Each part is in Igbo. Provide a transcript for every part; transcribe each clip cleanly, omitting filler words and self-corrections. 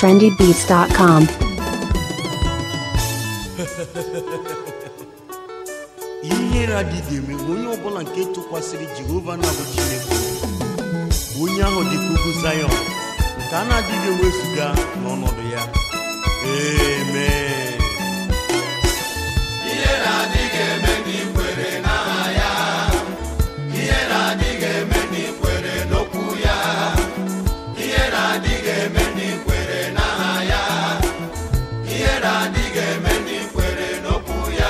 trendybeats.com. Ihere adịghị eme onye ọbụla nke tụkwasịrị Jehova na bụ Chineke onye ahụ dị ka ugwu Zion nke a na-adịghị ewezuga n'ọnọdụ ya. Amen. Ihere adịghị eme n'ikwere n'aha ya. Ihere adịghị eme n'ikwere n'okwu ya. Ihere adịghị eme n'ikwere n'aha ya. Ihere adịghị eme n'ikwere n'okwu ya.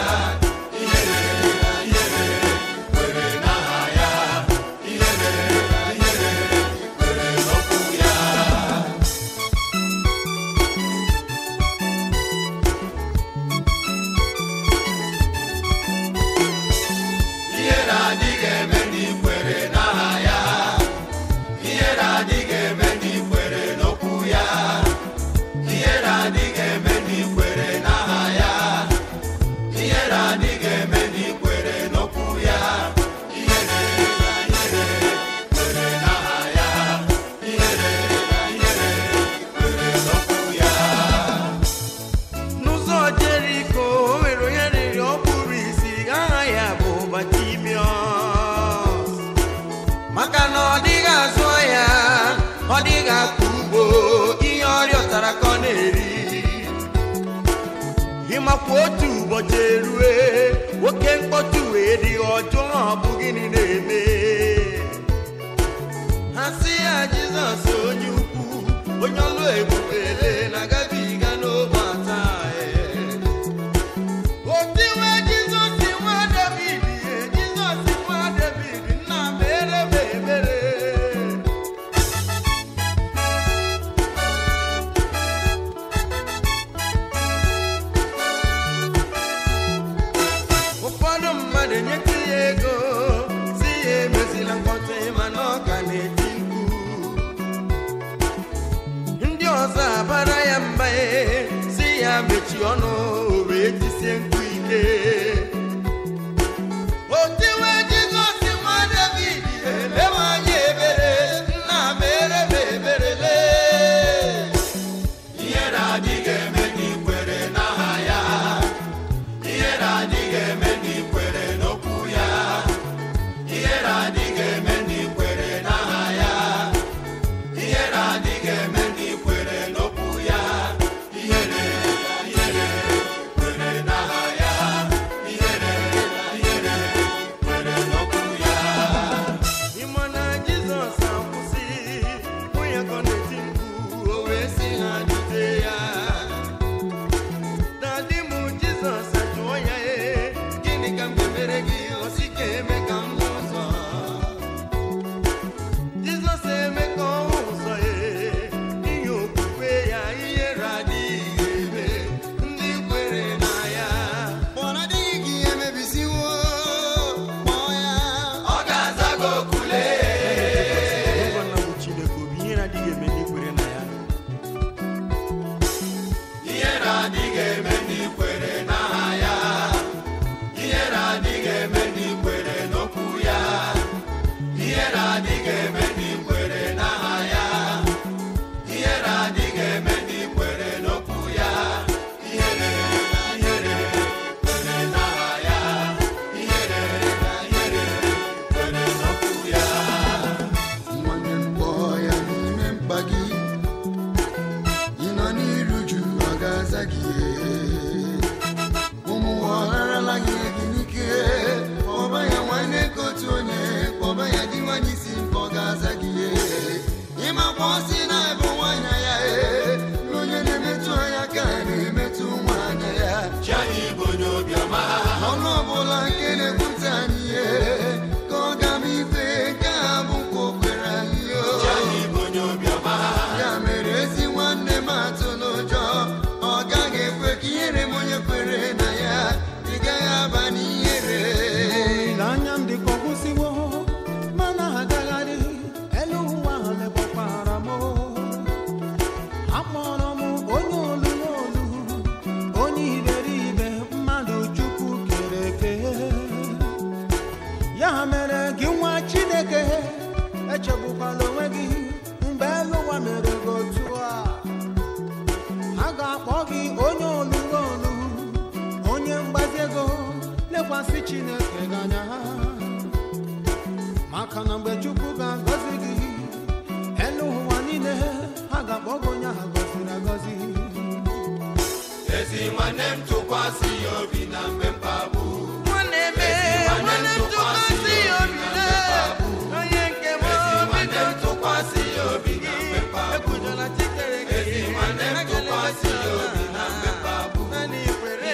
Ịmakwa otu ụbọchị erue nwoke mkpọtụ wee dị ọjọọ ọ bụ gịnị na-eme ha sị ya Jizọs onye ukwu onye ọlụ ebubele na-agabiga n'ogbe ata otiwe Jizọs nwa David Jizọs nwa David nna mere m ebere mechi ọnụ wee tisie mkpu ike otiwe Jizọs nwa David elewe anya ebere nna mere m eberele Ihere adịghị eme n'ikwere n'aha ya. Ihere adịghị eme n'ikwere n'okwu ya. Ihere adịghị eme n'ikwere n'aha ya. Ihere adịghị eme n'ikwere n'okwu ya. Chineke ganya maka na mgbe Chukwu ga-agọzi gị elu ụwa niile ha ga-akpọgo onye ha gọziri agọzi. Ezi nwanne m tụkwasị ya obi na mgbe mkpagbu. Nwanne m tụkwasị ya obi na onye nke m Nwanne m tụkwasị ya obi na mgbe mkpagbu. ekwudola chikere gị. Ezi nwanne m tụkwasị ya obi na mgbe mkpagbu. Naanị ikwere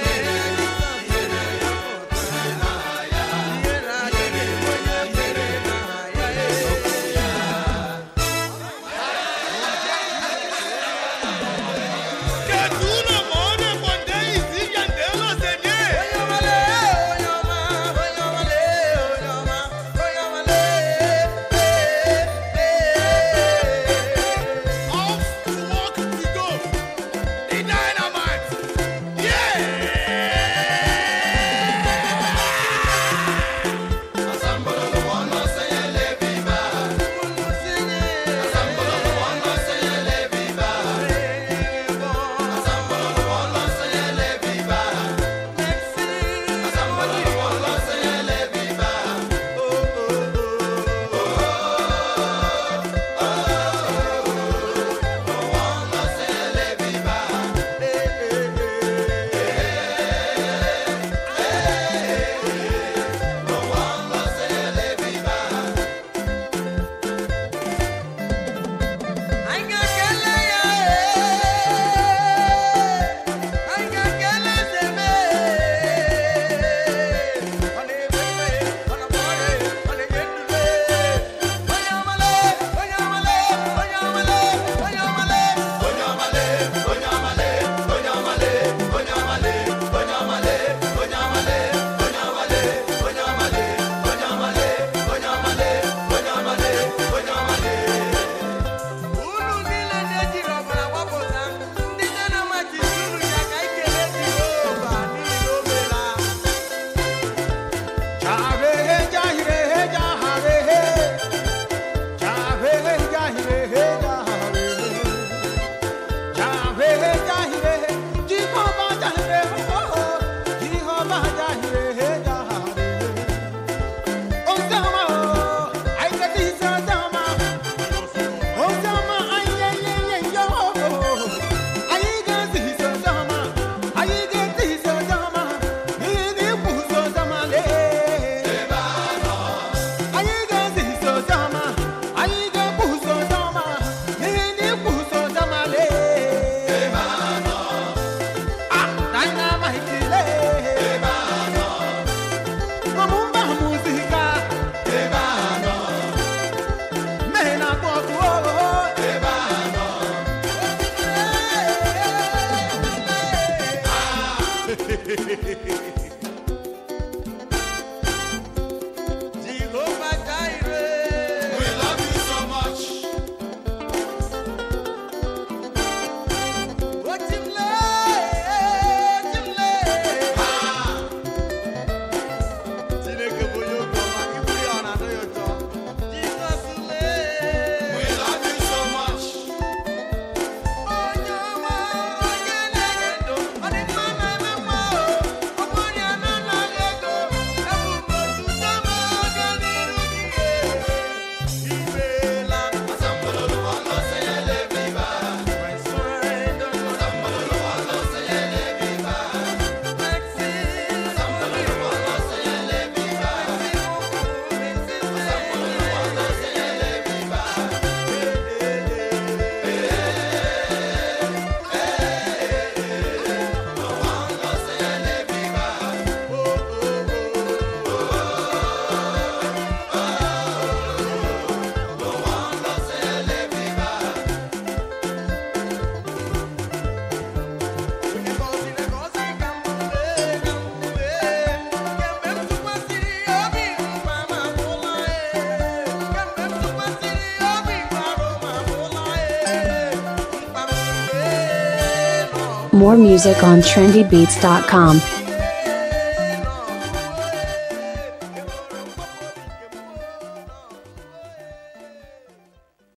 More music on trendybeats.com.